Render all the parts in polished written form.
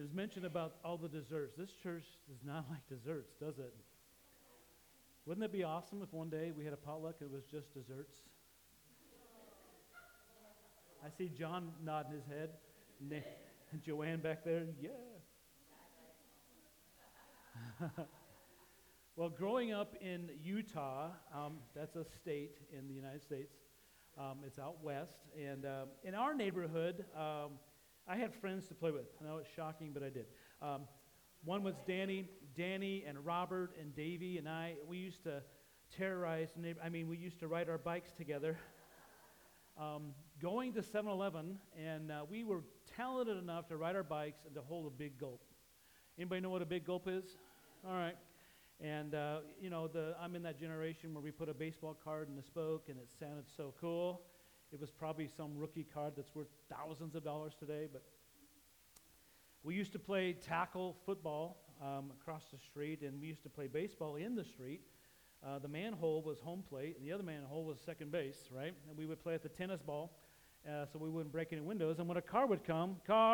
was mentioned about all the desserts. This church does not like desserts, does it? Wouldn't it be awesome if one day we had a potluck and it was just desserts? I see John nodding his head. And Joanne back there, yeah. Well, growing up in Utah, that's a state in the United States. It's out west. And in our neighborhood, I had friends to play with. I know it's shocking, but I did. One was Danny and Robert and Davey and I. We used to terrorize we used to ride our bikes together. Going to 7-Eleven, and we were talented enough to ride our bikes and to hold a big gulp. Anybody know what a big gulp is? All right. And, I'm in that generation where we put a baseball card in the spoke, and it sounded so cool. It was probably some rookie card that's worth thousands of dollars today, but we used to play tackle football across the street, and we used to play baseball in the street. The manhole was home plate, and the other manhole was second base, right? And we would play at the tennis ball, so we wouldn't break any windows. And when a car would come,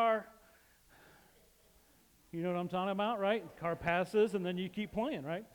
you know what I'm talking about, right? Car passes, and then you keep playing, right?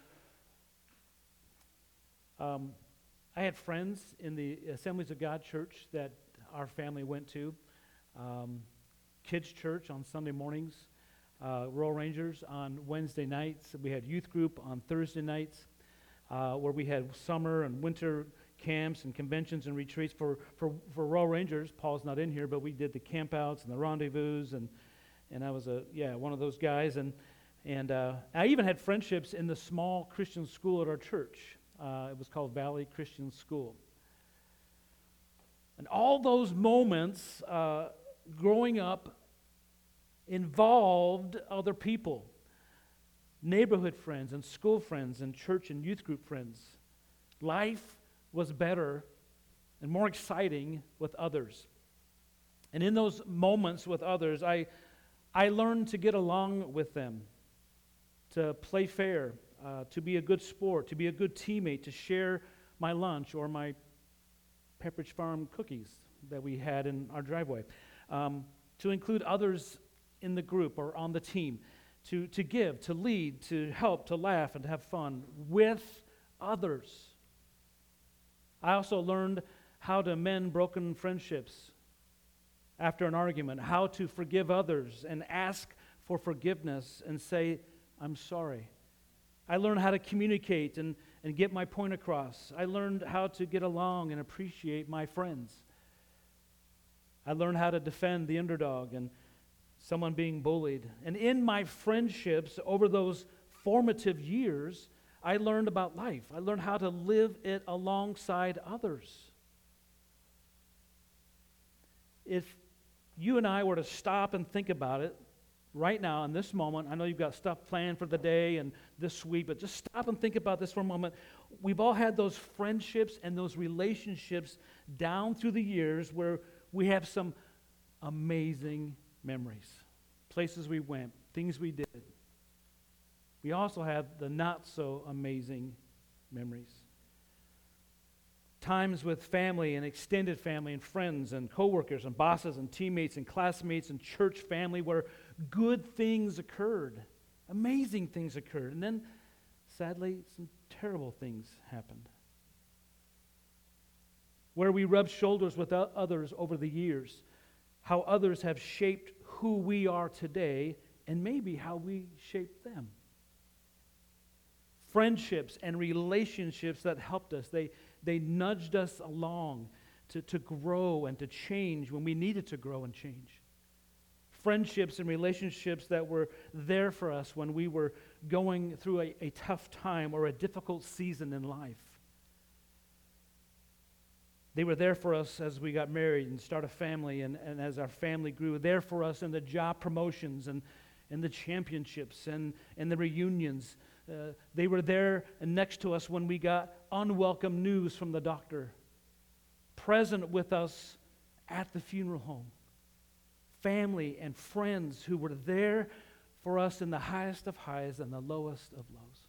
I had friends in the Assemblies of God church that our family went to. Kids church on Sunday mornings. Royal Rangers on Wednesday nights. We had youth group on Thursday nights, where we had summer and winter camps and conventions and retreats for Royal Rangers. Paul's not in here, but we did the campouts and the rendezvous, and I was one of those guys. And I even had friendships in the small Christian school at our church. It was called Valley Christian School. And all those moments growing up involved other people, neighborhood friends and school friends and church and youth group friends. Life was better and more exciting with others. And in those moments with others, I learned to get along with them, to play fair, to be a good sport, to be a good teammate, to share my lunch or my Pepperidge Farm cookies that we had in our driveway, to include others in the group or on the team, to give, to lead, to help, to laugh, and to have fun with others. I also learned how to mend broken friendships after an argument, how to forgive others and ask for forgiveness and say, I'm sorry. I learned how to communicate and get my point across. I learned how to get along and appreciate my friends. I learned how to defend the underdog and someone being bullied. And in my friendships over those formative years, I learned about life. I learned how to live it alongside others. If you and I were to stop and think about it right now in this moment, I know you've got stuff planned for the day and this week, but just stop and think about this for a moment. We've all had those friendships and those relationships down through the years where we have some amazing memories, places we went, things we did. We also have the not so amazing memories. Times with family and extended family and friends and coworkers and bosses and teammates and classmates and church family where good things occurred, amazing things occurred, and then sadly some terrible things happened. Where we rubbed shoulders with others over the years, how others have shaped who we are today and maybe how we shaped them. Friendships and relationships that helped us. They nudged us along to grow and to change when we needed to grow and change. Friendships and relationships that were there for us when we were going through a tough time or a difficult season in life. They were there for us as we got married and started a family and as our family grew. There for us in the job promotions and the championships and the reunions. They were there and next to us when we got unwelcome news from the doctor. Present with us at the funeral home. Family and friends who were there for us in the highest of highs and the lowest of lows.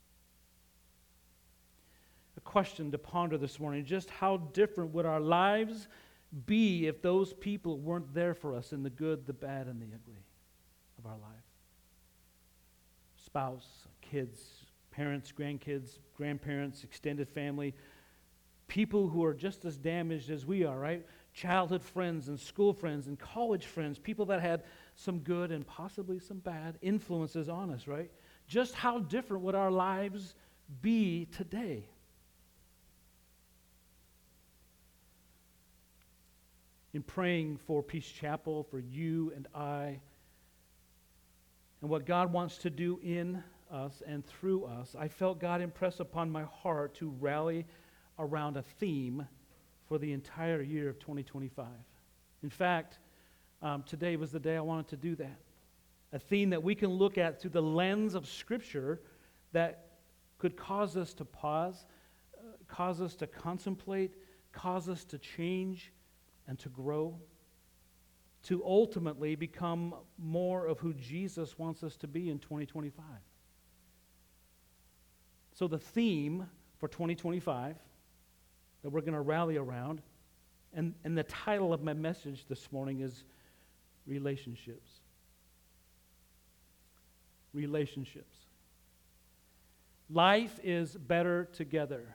A question to ponder this morning, just how different would our lives be if those people weren't there for us in the good, the bad, and the ugly of our life. Spouse, kids, parents, grandkids, grandparents, extended family, people who are just as damaged as we are, right? Childhood friends and school friends and college friends, people that had some good and possibly some bad influences on us, right? Just how different would our lives be today? In praying for Peace Chapel, for you and I, and what God wants to do in us and through us, I felt God impress upon my heart to rally around a theme for the entire year of 2025. In fact, today was the day I wanted to do that. A theme that we can look at through the lens of Scripture that could cause us to pause, cause us to contemplate, cause us to change and to grow, to ultimately become more of who Jesus wants us to be in 2025. So the theme for 2025 that we're going to rally around, and the title of my message this morning is Relationships. Relationships. Life is better together.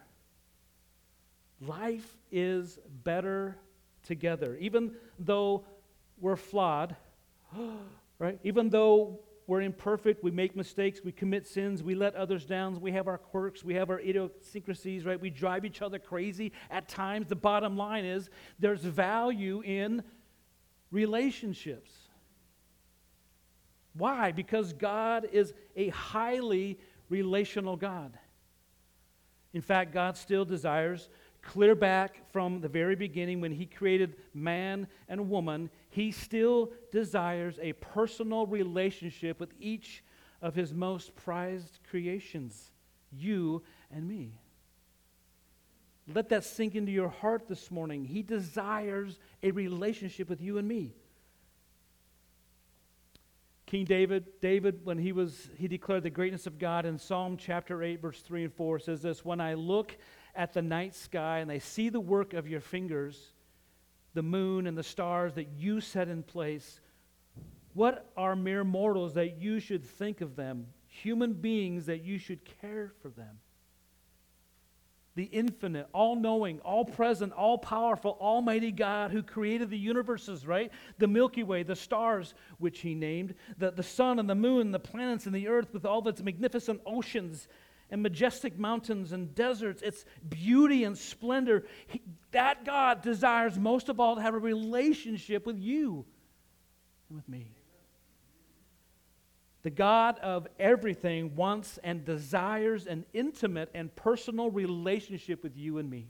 Life is better together. Even though we're flawed, right? Even though we're imperfect, we make mistakes, we commit sins, we let others down, we have our quirks, we have our idiosyncrasies, right? We drive each other crazy at times. The bottom line is there's value in relationships. Why? Because God is a highly relational God. In fact, God still desires, clear back from the very beginning when He created man and woman, He still desires a personal relationship with each of His most prized creations, you and me. Let that sink into your heart this morning. He desires a relationship with you and me. King David, when he declared the greatness of God in Psalm chapter 8, verse 3 and 4, says this, "When I look at the night sky and I see the work of your fingers, the moon and the stars that you set in place, what are mere mortals that you should think of them, human beings that you should care for them?" The infinite, all-knowing, all-present, all-powerful, almighty God who created the universes, right? The Milky Way, the stars, which He named, the sun and the moon, the planets and the earth with all of its magnificent oceans and majestic mountains and deserts, its beauty and splendor. That God desires most of all to have a relationship with you and with me. The God of everything wants and desires an intimate and personal relationship with you and me.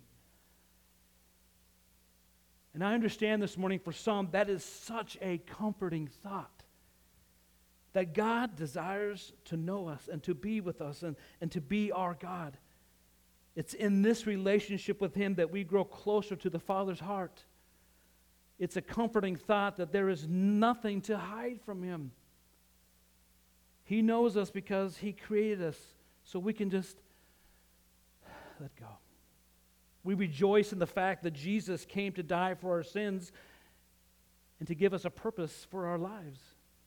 And I understand this morning for some that is such a comforting thought. That God desires to know us and to be with us and to be our God. It's in this relationship with Him that we grow closer to the Father's heart. It's a comforting thought that there is nothing to hide from Him. He knows us because He created us, so we can just let go. We rejoice in the fact that Jesus came to die for our sins and to give us a purpose for our lives.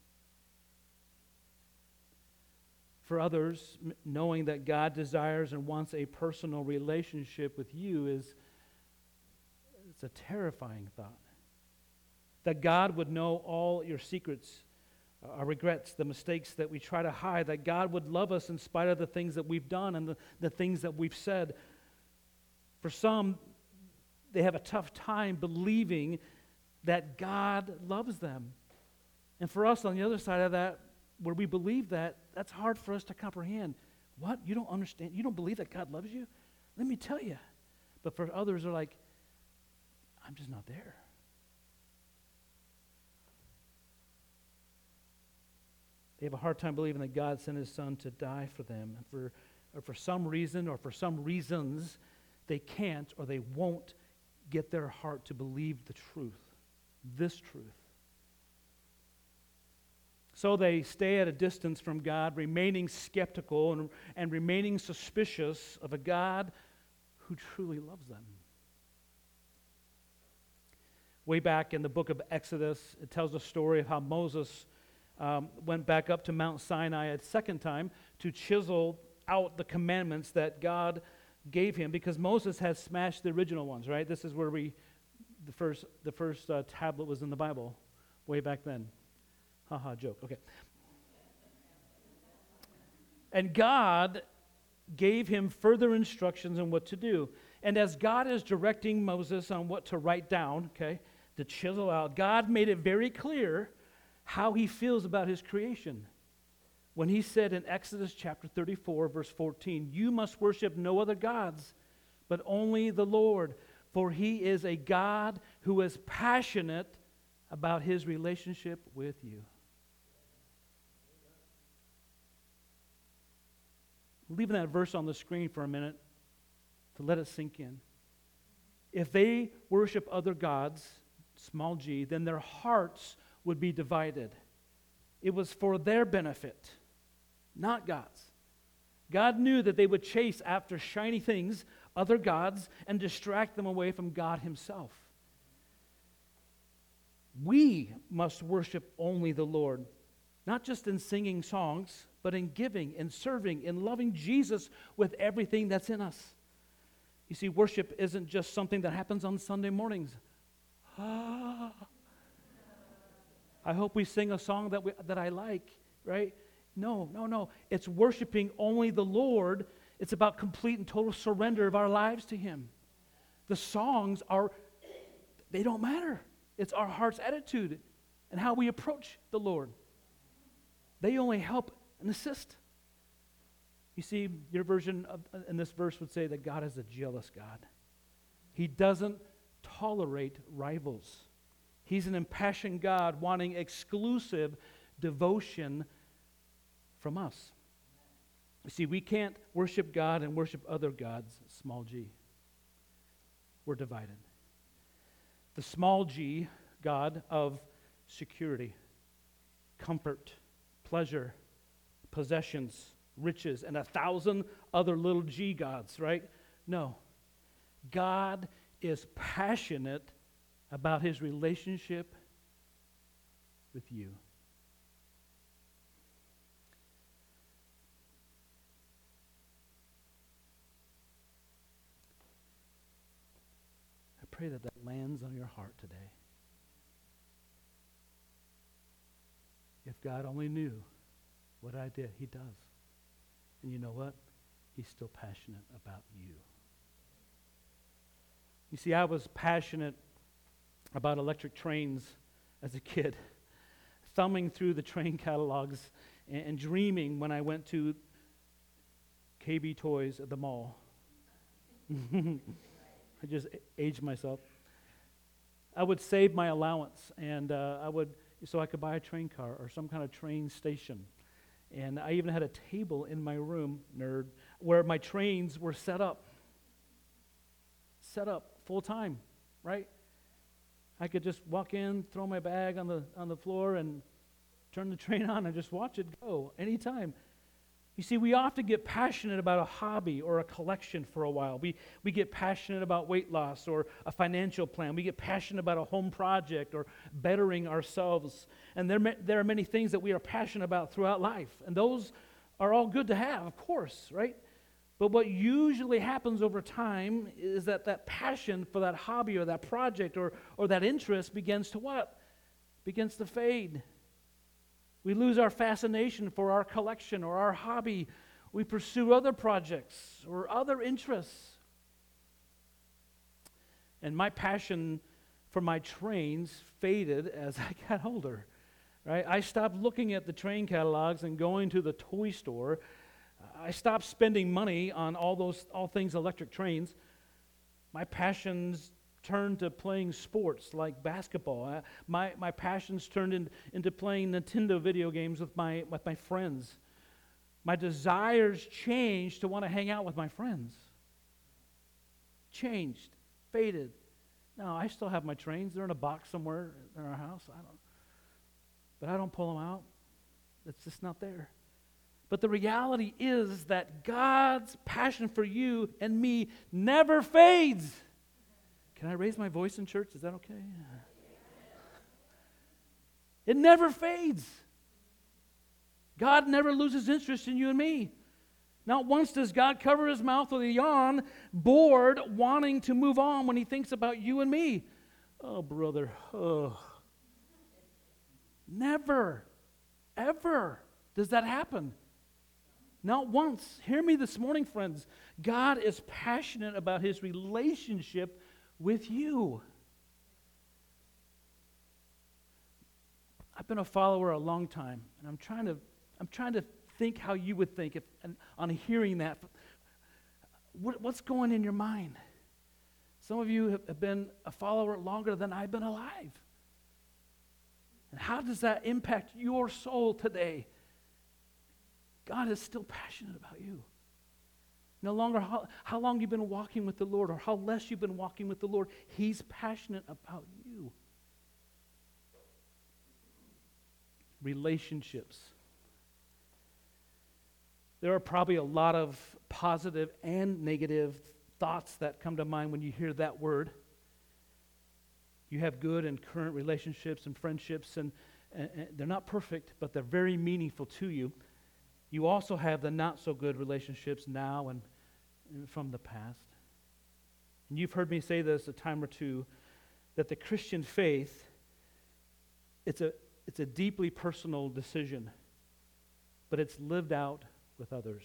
For others, knowing that God desires and wants a personal relationship with you it's a terrifying thought. That God would know all your secrets, our regrets, the mistakes that we try to hide, that God would love us in spite of the things that we've done and the things that we've said. For some, they have a tough time believing that God loves them. And for us on the other side of that, where we believe that, that's hard for us to comprehend. What? You don't understand? You don't believe that God loves you? Let me tell you. But for others, they're like, I'm just not there. They have a hard time believing that God sent His Son to die for them. And for some reason or for some reasons, they can't or they won't get their heart to believe the truth, this truth. So they stay at a distance from God, remaining skeptical and remaining suspicious of a God who truly loves them. Way back in the book of Exodus, it tells a story of how Moses went back up to Mount Sinai a second time to chisel out the commandments that God gave him, because Moses had smashed the original ones, right? This is where the first tablet was in the Bible, way back then. Haha, joke. Okay. And God gave him further instructions on what to do. And as God is directing Moses on what to write down, okay, to chisel out, God made it very clear how he feels about his creation. When he said in Exodus chapter 34, verse 14, "You must worship no other gods, but only the Lord, for he is a God who is passionate about his relationship with you." Leaving that verse on the screen for a minute to let it sink in. If they worship other gods, small g, then their hearts would be divided. It was for their benefit, not God's. God knew that they would chase after shiny things, other gods, and distract them away from God himself. We must worship only the Lord, not just in singing songs, but in giving, in serving, in loving Jesus with everything that's in us. You see, worship isn't just something that happens on Sunday mornings. I hope we sing a song that I like, right? No. It's worshiping only the Lord. It's about complete and total surrender of our lives to him. The songs they don't matter. It's our heart's attitude and how we approach the Lord. They only help and assist. You see, your version in this verse would say that God is a jealous God. He doesn't tolerate rivals. He's an impassioned God wanting exclusive devotion from us. You see, we can't worship God and worship other gods, small g. We're divided. The small g God of security, comfort, pleasure, possessions, riches, and 1,000 other little g gods, right? No. God is passionate about his relationship with you. I pray that lands on your heart today. If God only knew what I did, he does. And you know what? He's still passionate about you. You see, I was passionate about electric trains as a kid, thumbing through the train catalogs and dreaming when I went to KB Toys at the mall. I just aged myself. I would save my allowance, and so I could buy a train car or some kind of train station. And I even had a table in my room, nerd, where my trains were set up full time, right? I could just walk in, throw my bag on the floor, and turn the train on and just watch it go anytime. You see, we often get passionate about a hobby or a collection for a while. We get passionate about weight loss or a financial plan. We get passionate about a home project or bettering ourselves. And there are many things that we are passionate about throughout life. And those are all good to have, of course, right? But what usually happens over time is that passion for that hobby or that project or that interest begins to what? Begins to fade. We lose our fascination for our collection or our hobby. We pursue other projects or other interests. And my passion for my trains faded as I got older. Right? I stopped looking at the train catalogs and going to the toy store. I stopped spending money on all things electric trains. My passions turned to playing sports like basketball. My passions turned into playing Nintendo video games with my friends. My desires changed to want to hang out with my friends. Changed, faded. No, I still have my trains. They're in a box somewhere in our house. But I don't pull them out. It's just not there. But the reality is that God's passion for you and me never fades. Can I raise my voice in church? Is that okay? It never fades. God never loses interest in you and me. Not once does God cover his mouth with a yawn, bored, wanting to move on when he thinks about you and me. Oh, brother. Oh. Never, ever does that happen. Not once. Hear me this morning, friends. God is passionate about his relationship with you. I've been a follower a long time, and I'm trying to think how you would think if, and on hearing that. What's going in your mind? Some of you have been a follower longer than I've been alive. And how does that impact your soul today? God is still passionate about you. No longer how long you've been walking with the Lord or how less you've been walking with the Lord, he's passionate about you. Relationships. There are probably a lot of positive and negative thoughts that come to mind when you hear that word. You have good and current relationships and friendships, and they're not perfect, but they're very meaningful to you. You also have the not-so-good relationships now and from the past. And you've heard me say this a time or two, that the Christian faith, it's a deeply personal decision, but it's lived out with others.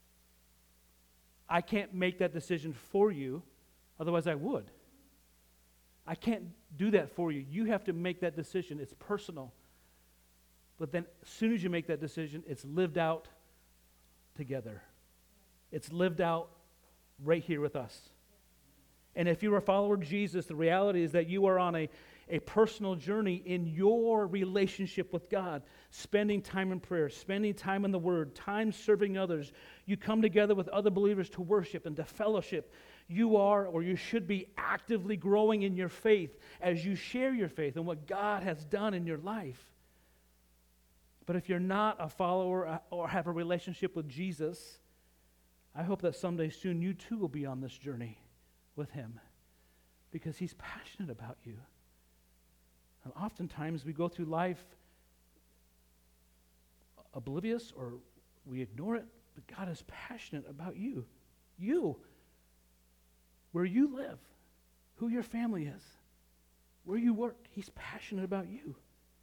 I can't make that decision for you, otherwise I would. I can't do that for you. You have to make that decision. It's personal. But then as soon as you make that decision, it's lived out together. It's lived out right here with us. And if you're a follower of Jesus, the reality is that you are on a personal journey in your relationship with God, spending time in prayer, spending time in the Word, time serving others. You come together with other believers to worship and to fellowship. You are, or you should be, actively growing in your faith as you share your faith and what God has done in your life. But if you're not a follower or have a relationship with Jesus, I hope that someday soon you too will be on this journey with him, because he's passionate about you. And oftentimes we go through life oblivious or we ignore it, but God is passionate about you. You, where you live, who your family is, where you work, he's passionate about you.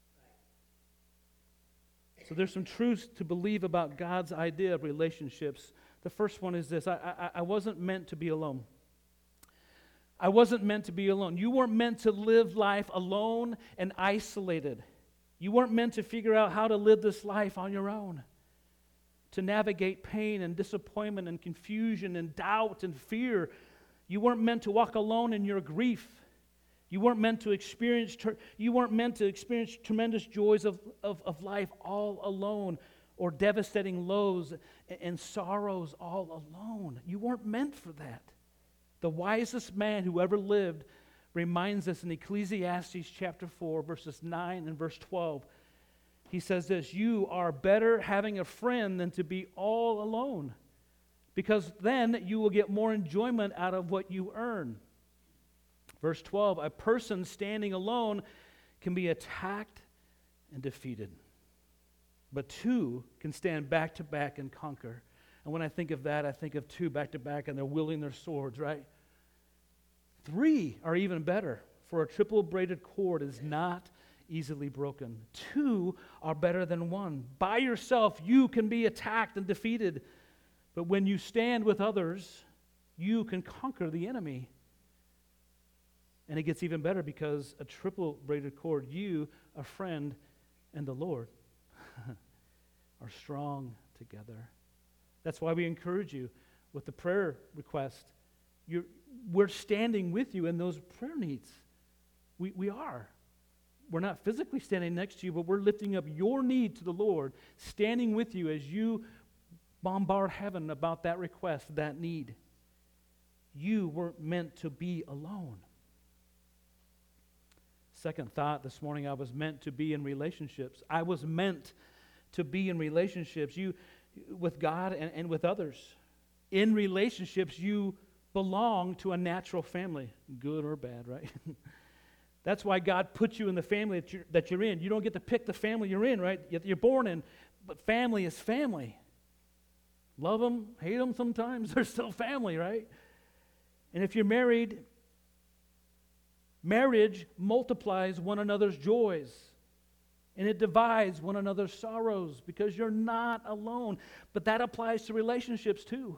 So there's some truths to believe about God's idea of relationships. The first one is this: I wasn't meant to be alone. I wasn't meant to be alone. You weren't meant to live life alone and isolated. You weren't meant to figure out how to live this life on your own, to navigate pain and disappointment and confusion and doubt and fear. You weren't meant to walk alone in your grief. You weren't meant to experience tremendous joys of life all alone, or devastating lows and sorrows all alone. You weren't meant for that. The wisest man who ever lived reminds us in Ecclesiastes chapter 4, verses 9 and verse 12. He says this: you are better having a friend than to be all alone, because then you will get more enjoyment out of what you earn. Verse 12, a person standing alone can be attacked and defeated, but two can stand back to back and conquer. And when I think of that, I think of two back to back and they're wielding their swords, right? Three are even better, for a triple braided cord is not easily broken. Two are better than one. By yourself, you can be attacked and defeated, but when you stand with others, you can conquer the enemy. And it gets even better, because a triple braided cord, you, a friend, and the Lord are strong together. That's why we encourage you with the prayer request. We're standing with you in those prayer needs. We are. We're not physically standing next to you, but we're lifting up your need to the Lord, standing with you as you bombard heaven about that request, that need. You weren't meant to be alone. Second thought this morning: I was meant to be in relationships. I was meant to be in relationships. You, with God and with others. In relationships, you belong to a natural family, good or bad, right? That's why God put you in the family that you're in. You don't get to pick the family you're in, right? You're born in. But family is family. Love them, hate them sometimes, they're still family, right? And if you're married, marriage multiplies one another's joys. And it divides one another's sorrows because you're not alone. But that applies to relationships too.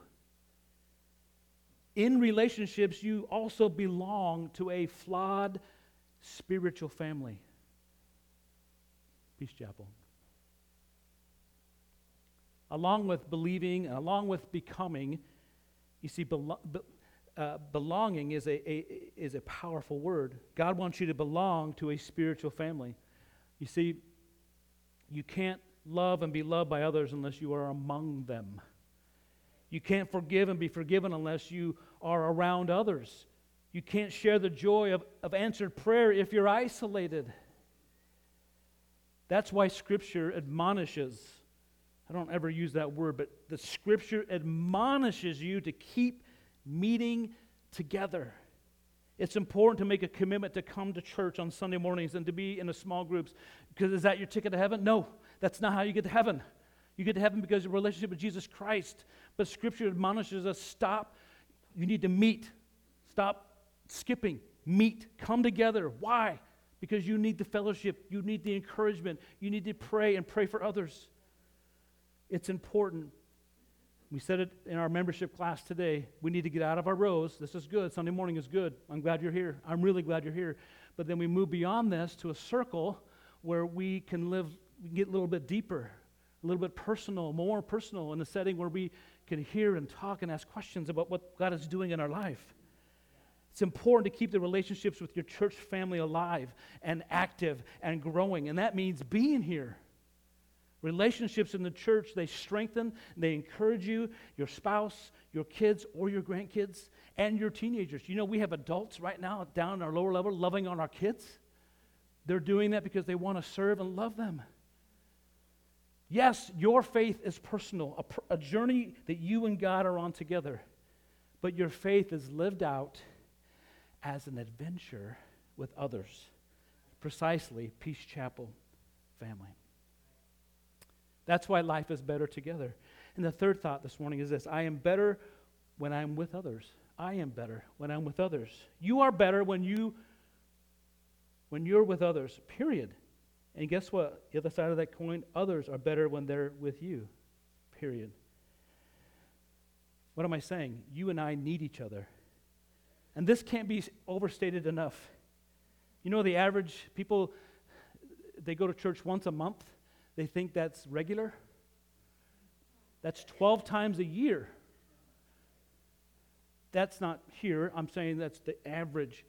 In relationships, you also belong to a flawed spiritual family. Peace Chapel. Along with believing, and along with becoming, you see, belonging is a powerful word. God wants you to belong to a spiritual family. You see, you can't love and be loved by others unless you are among them. You can't forgive and be forgiven unless you are around others. You can't share the joy of answered prayer if you're isolated. That's why Scripture admonishes. I don't ever use that word, but the Scripture admonishes you to keep meeting together. It's important to make a commitment to come to church on Sunday mornings and to be in a small groups. Because is that your ticket to heaven? No, that's not how you get to heaven. You get to heaven because of a relationship with Jesus Christ. But Scripture admonishes us, stop. You need to meet. Stop skipping. Meet. Come together. Why? Because you need the fellowship. You need the encouragement. You need to pray and pray for others. It's important. We said it in our membership class today. We need to get out of our rows. This is good. Sunday morning is good. I'm glad you're here. I'm really glad you're here. But then we move beyond this to a circle where we can get a little bit deeper, a little bit personal, more personal, in a setting where we can hear and talk and ask questions about what God is doing in our life. It's important to keep the relationships with your church family alive and active and growing, and that means being here. Relationships in the church, they strengthen, they encourage you, your spouse, your kids, or your grandkids, and your teenagers. You know, we have adults right now down in our lower level loving on our kids. They're doing that because they want to serve and love them. Yes, your faith is personal, a journey that you and God are on together. But your faith is lived out as an adventure with others. Precisely, Peace Chapel family. That's why life is better together. And the third thought this morning is this: I am better when I'm with others. I am better when I'm with others. You are better when you're with others, period. And guess what? The other side of that coin, others are better when they're with you, period. What am I saying? You and I need each other. And this can't be overstated enough. You know, the average people, they go to church once a month. They think that's regular. That's 12 times a year. That's not here. I'm saying that's the average.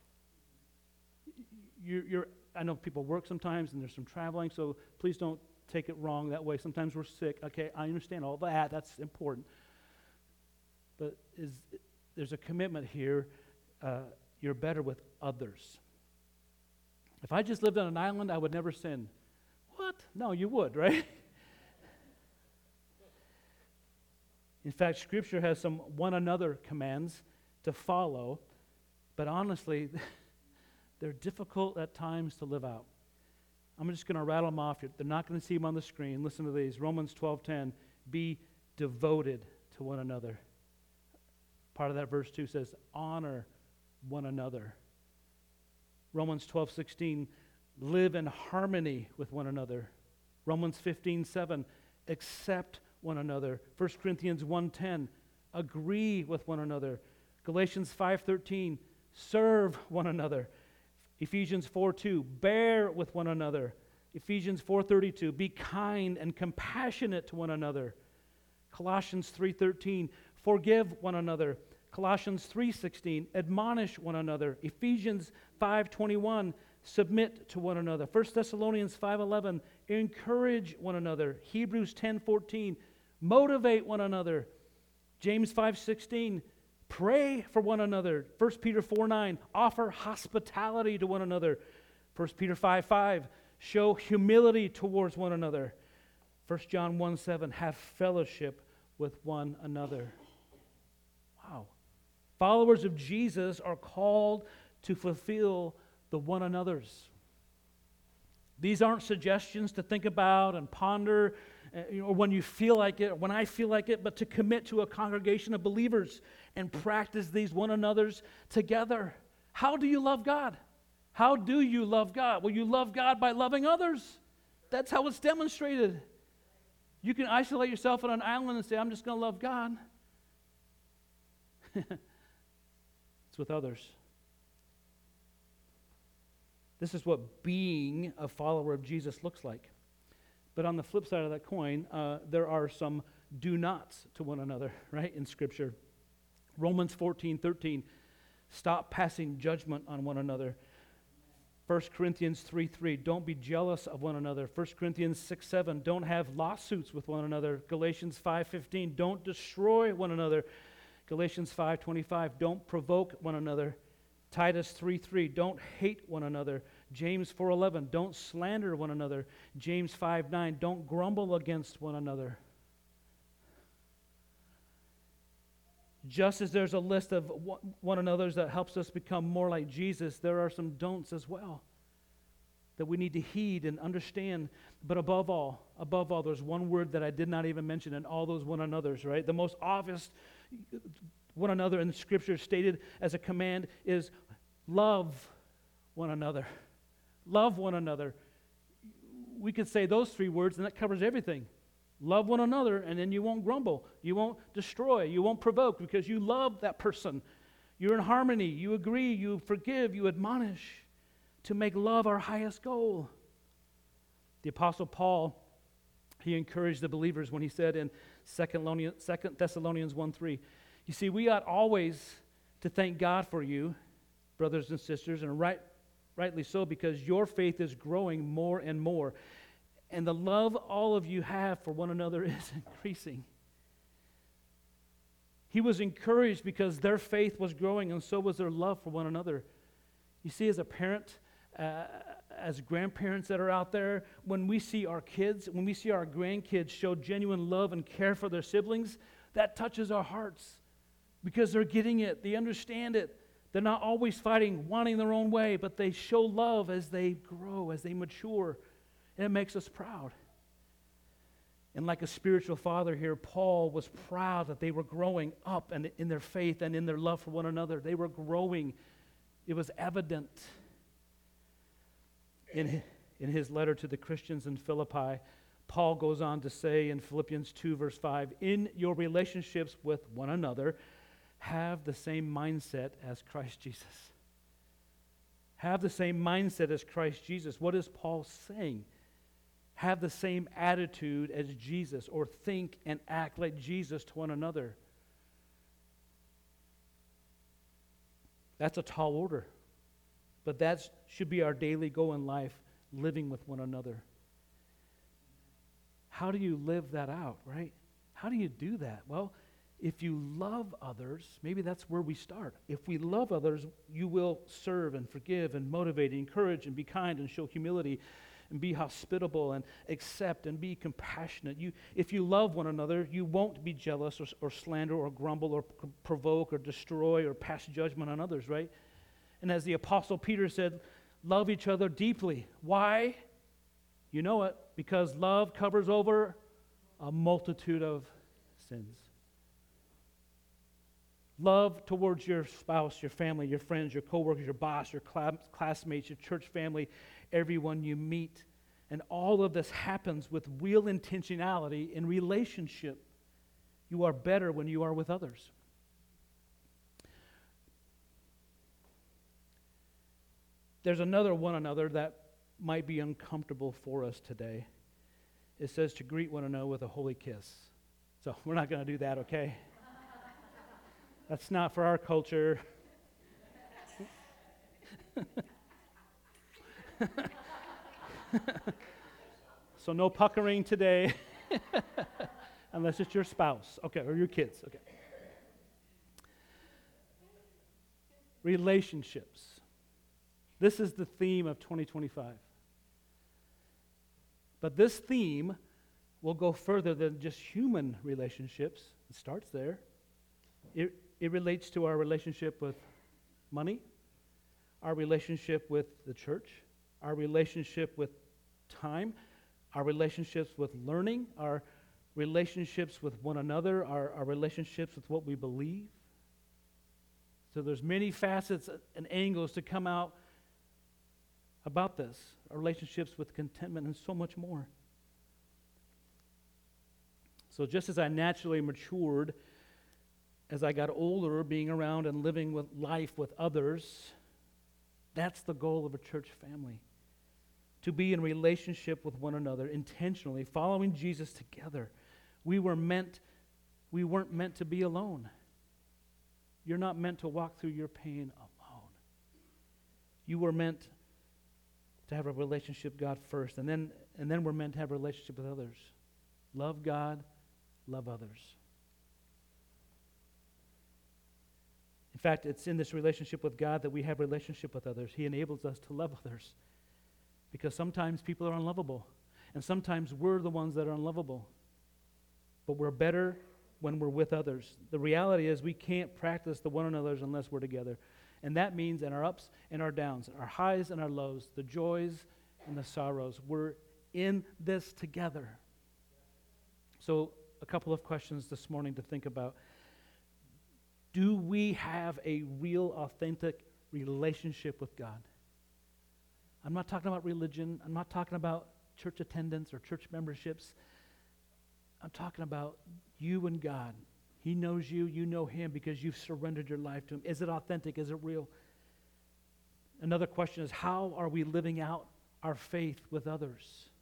I know people work sometimes and there's some traveling, so please don't take it wrong that way. Sometimes we're sick. Okay, I understand all that. That's important. But there's a commitment here. You're better with others. If I just lived on an island, I would never sin. What? No, you would, right? In fact, Scripture has some one another commands to follow, but honestly, they're difficult at times to live out. I'm just going to rattle them off. They're not going to see them on the screen. Listen to these. Romans 12:10, be devoted to one another. Part of that verse 2 says, honor one another. Romans 12:16, live in harmony with one another. Romans 15:7, accept one another. 1 Corinthians 1:10, agree with one another. Galatians 5:13, serve one another. Ephesians 4:2, bear with one another. Ephesians 4:32, be kind and compassionate to one another. Colossians 3:13, forgive one another. Colossians 3:16, admonish one another. Ephesians 5:21, submit to one another. 1 Thessalonians 5:11, encourage one another. Hebrews 10:14, motivate one another. James 5:16, pray for one another. 1 Peter 4:9, offer hospitality to one another. 1 Peter 5:5, show humility towards one another. 1 John 1:7, have fellowship with one another. Wow. Followers of Jesus are called to fulfill the one another's. These aren't suggestions to think about and ponder or when you feel like it, or when I feel like it, but to commit to a congregation of believers and practice these one another's together. How do you love God? How do you love God? Well, you love God by loving others. That's how it's demonstrated. You can isolate yourself on an island and say, I'm just going to love God. It's with others. This is what being a follower of Jesus looks like. But on the flip side of that coin, there are some do nots to one another, right, in Scripture. Romans 14:13, stop passing judgment on one another. 1 Corinthians 3:3, don't be jealous of one another. 1 Corinthians 6:7, don't have lawsuits with one another. Galatians 5:15, don't destroy one another. Galatians 5:25, don't provoke one another. Titus 3:3, don't hate one another. James 4:11, don't slander one another. James 5:9, don't grumble against one another. Just as there's a list of one another's that helps us become more like Jesus, there are some don'ts as well that we need to heed and understand. But above all, there's one word that I did not even mention in all those one another's, right? The most obvious one another in the Scripture stated as a command is love one another. Love one another. We could say those three words and that covers everything. Love one another, and then you won't grumble. You won't destroy. You won't provoke because you love that person. You're in harmony. You agree. You forgive. You admonish to make love our highest goal. The Apostle Paul, he encouraged the believers when he said in 2 Thessalonians 1:3, you see, we ought always to thank God for you, brothers and sisters, and rightly so, because your faith is growing more and more. And the love all of you have for one another is increasing. He was encouraged because their faith was growing, and so was their love for one another. You see, as a parent, as grandparents that are out there, when we see our kids, when we see our grandkids show genuine love and care for their siblings, that touches our hearts because they're getting it. They understand it. They're not always fighting, wanting their own way, but they show love as they grow, as they mature. And it makes us proud. And like a spiritual father here, Paul was proud that they were growing up and in their faith and in their love for one another. They were growing. It was evident. In his letter to the Christians in Philippi, Paul goes on to say in Philippians 2, verse 5, in your relationships with one another, have the same mindset as Christ Jesus. Have the same mindset as Christ Jesus. What is Paul saying? Have the same attitude as Jesus, or think and act like Jesus to one another. That's a tall order. But that should be our daily goal in life, living with one another. How do you live that out, right? How do you do that? Well, if you love others, maybe that's where we start. If we love others, you will serve and forgive and motivate and encourage and be kind and show humility and be hospitable and accept and be compassionate. If you love one another, you won't be jealous or slander or grumble or provoke or destroy or pass judgment on others, right? And as the Apostle Peter said, love each other deeply. Why? You know it, because love covers over a multitude of sins. Love towards your spouse, your family, your friends, your coworkers, your boss, your classmates, your church family, everyone you meet. And all of this happens with real intentionality in relationship. You are better when you are with others. There's another one another that might be uncomfortable for us today. It says to greet one another with a holy kiss. So we're not going to do that, okay? That's not for our culture. So no puckering today, unless it's your spouse, okay, or your kids, okay. Relationships. This is the theme of 2025. But this theme will go further than just human relationships. It starts there. It relates to our relationship with money, our relationship with the church, our relationship with time, our relationships with learning, our relationships with one another, our relationships with what we believe. So there's many facets and angles to come out about this, our relationships with contentment and so much more. So just as I naturally matured, as I got older, being around and living with life with others, that's the goal of a church family. To be in relationship with one another intentionally, following Jesus together. We weren't meant to be alone. You're not meant to walk through your pain alone. You were meant to have a relationship with God first, and then we're meant to have a relationship with others. Love God, love others. In fact, it's in this relationship with God that we have relationship with others. He enables us to love others. Because sometimes people are unlovable. And sometimes we're the ones that are unlovable. But we're better when we're with others. The reality is we can't practice the one another's unless we're together. And that means in our ups and our downs, our highs and our lows, the joys and the sorrows, we're in this together. So a couple of questions this morning to think about. Do we have a real, authentic relationship with God? I'm not talking about religion. I'm not talking about church attendance or church memberships. I'm talking about you and God. He knows you. You know Him because you've surrendered your life to Him. Is it authentic? Is it real? Another question is, how are we living out our faith with others?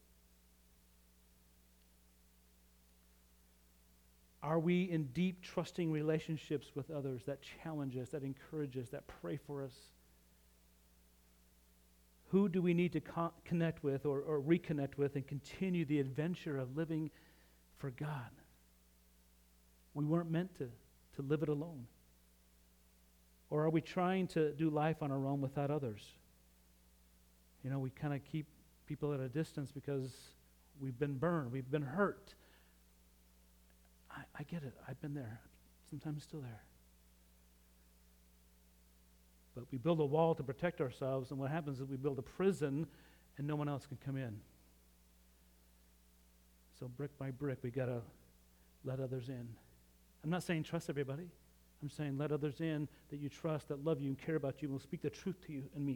Are we in deep, trusting relationships with others that challenge us, that encourage us, that pray for us? Who do we need to connect with or reconnect with and continue the adventure of living for God? We weren't meant to live it alone. Or are we trying to do life on our own without others? You know, we kind of keep people at a distance because we've been burned, we've been hurt. I get it. I've been there. Sometimes still there. But we build a wall to protect ourselves, and what happens is we build a prison, and no one else can come in. So brick by brick, we got to let others in. I'm not saying trust everybody. I'm saying let others in that you trust, that love you and care about you, and will speak the truth to you and me.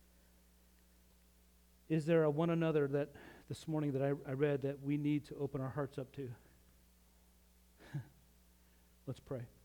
Is there a one another that this morning that I read that we need to open our hearts up to? Let's pray.